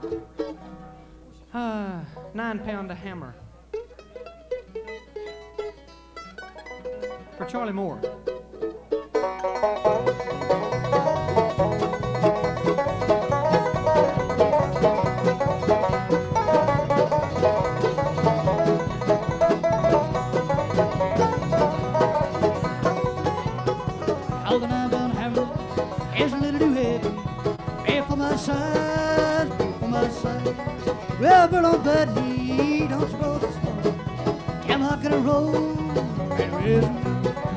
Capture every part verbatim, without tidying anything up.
Uh, nine pound a hammer. For Charlie Moore. Oh, the nine pound hammer is a little too heavy. Pay for my size, pay for my size. Well, but on bed he don't suppose it's fun. Am I gonna roll and raise me?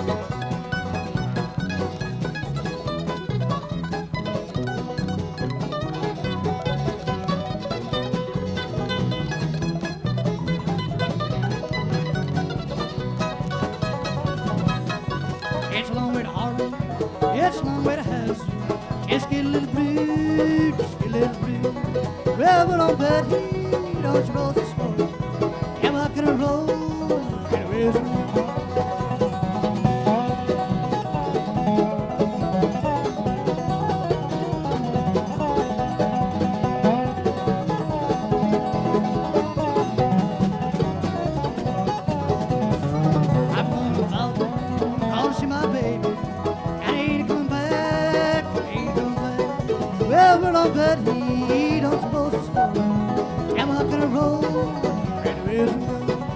It's a long way to Harlem, it's a long way to Hazard. Just get a little blue, just get a little blue. Well, but on bed he don't suppose it's fun. Am I gonna roll and raise me? I'm going to Alton, gonna see my baby. And he ain't coming back, he ain't coming back. Well, but on bed he don't suppose it's fun. Am I gonna roll and raise me?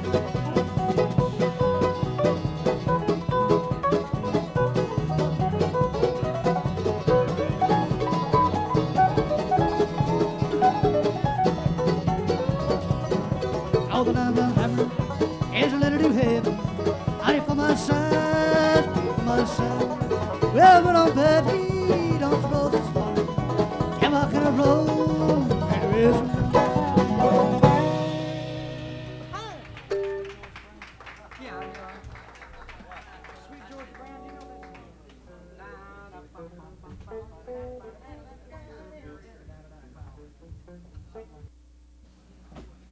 Oh, the nine pound hammer is a little too heavy. I need for my size, for my size. Well, but on bed he don't suppose it's fun. Am I gonna roll and raise me?